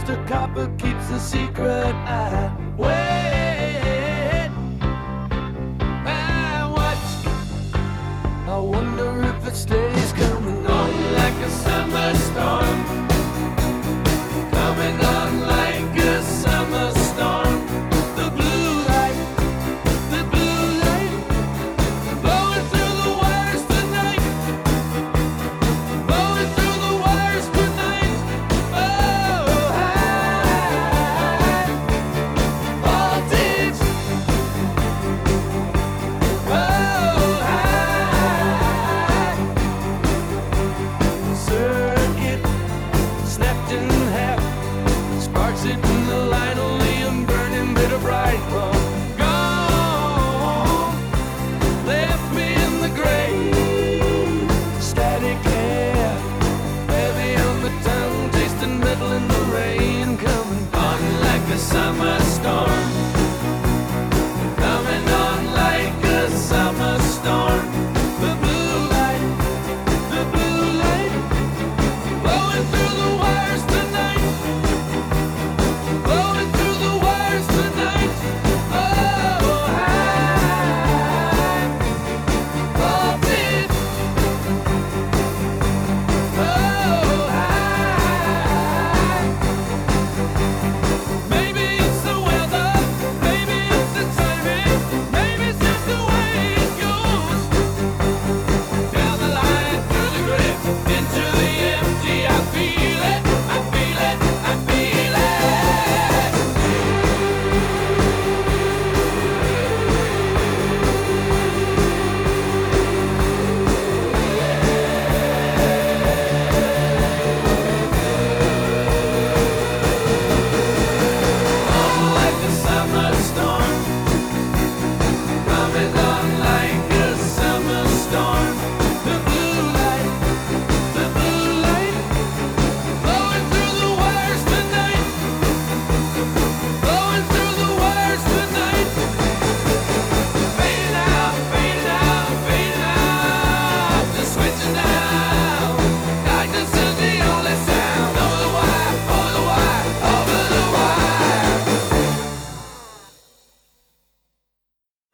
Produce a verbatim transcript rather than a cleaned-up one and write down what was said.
Mister Copper keeps a secret. I wait and watch. I wonder if it stays coming on like a summer storm. Coming on like a summer storm. The blue light, the blue light, blowing through the wires tonight. Blowing through the wires tonight. Oh, high voltage. Oh, high circuit snapped in half. Sparks hitting the linoleum, burning bitter bright. Oh, gone, left me in the grave. Static hair, heavy on the tongue, tasting metal in the rain. Coming on like a summer